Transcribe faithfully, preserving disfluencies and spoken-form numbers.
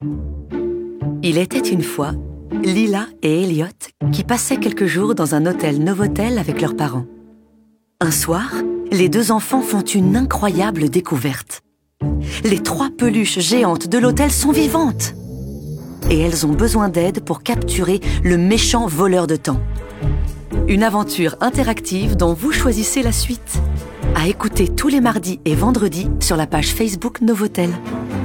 Il était une fois Lila et Elliot qui passaient quelques jours dans un hôtel Novotel avec leurs parents. Un soir, les deux enfants font une incroyable découverte. Les trois peluches géantes de l'hôtel sont vivantes. Et elles ont besoin d'aide pour capturer le méchant voleur de temps. Une aventure interactive dont vous choisissez la suite. À écouter tous les mardis et vendredis sur la page Facebook Novotel.